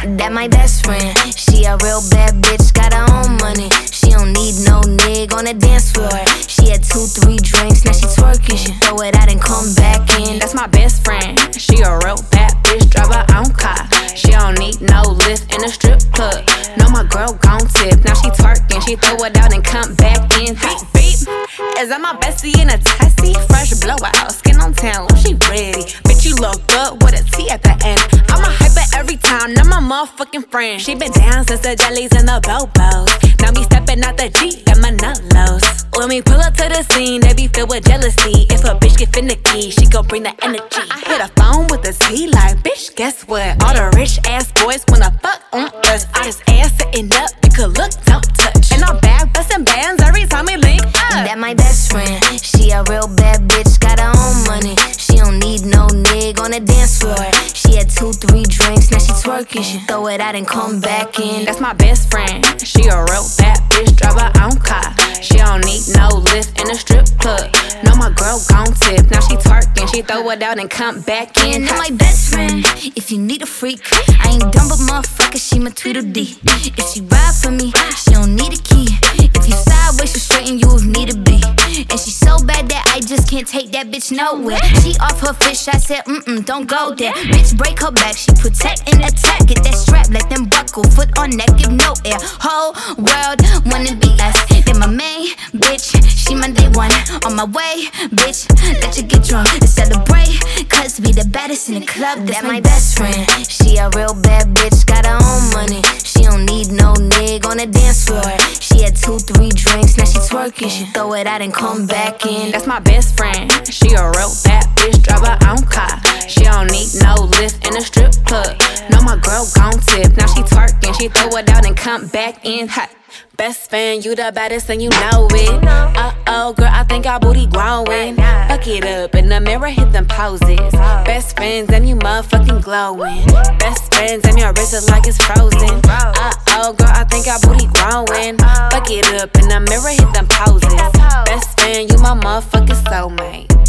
That my best friend. She a real bad bitch, got her own money. She don't need no nigga on the dance floor. She had 2-3 drinks, now she twerking. She throw it out and come back in. That's my best friend. She a real bad bitch, drive her own car. She don't need no lift in a strip club. No, my girl gon' tip. Now she twerking, she throw it out and come back in. Beep, beep. Is that my bestie in a tessie? Fresh blowout, skin on town, she ready. Bitch, you look good with a T at the end. I'm a hyper every time, I'm my motherfucking friend. She been down since the jellies and the bobos. Now me stepping out the Jeep, got my nut lows. When we pull up to the scene, they be filled with jealousy. If a bitch get finicky, she gon' bring the energy. I hit a phone with a T like, bitch, guess what? All the rich ass boys wanna fuck on us. I just ass sitting up, you could look, don't touch. And I'm back bustin' bands every time we link up. That my best friend. She a real bad bitch, got her own money. She don't need no nigga on the dance floor. She had 2-3 drinks, now she twerking. She throw it out and come back in. That's my best friend. She a real bad bitch, drive her own car. She don't need no lift in a strip club. No, my girl gon' tip. Now she twerking, she throw it out and come back in. That my best friend. If you need a freak, I ain't dumb but motherfucker, she my Tweedledee. If she ride for me, she don't need a key. If you sideways, she straighten you if need to be. And she so bad that I just can't take that bitch nowhere. She off her fish, I said, don't go there. Bitch, break her back, she protect and attack. Get that strap, let them buckle, foot on neck, give no air. Whole world wanna be us. Then my main bitch, she my day one. On my way, bitch, let you get drunk and celebrate. Cause we the baddest in the club, that's my best friend. She a real bad bitch, got her own money. She don't need no nigga on the dance floor. She had 2-3 drinks, now she twerking. She throw it out and come back in. That's my best friend. She a real bad bitch, drive her own car. She don't need no lift in a strip club. No, my girl gon' tip. Now she twerking, she throw it out and come back in hot. Best fan, you the baddest and you know it. Uh-oh, girl, I think our booty growing. Fuck it up, in the mirror, hit them poses. Best friends, and you motherfucking glowing. Best friends, and your wrist is like it's frozen. Uh-oh, girl, I think our booty growing. Fuck it up, in the mirror, hit them poses. Best friend, you my motherfucking soulmate.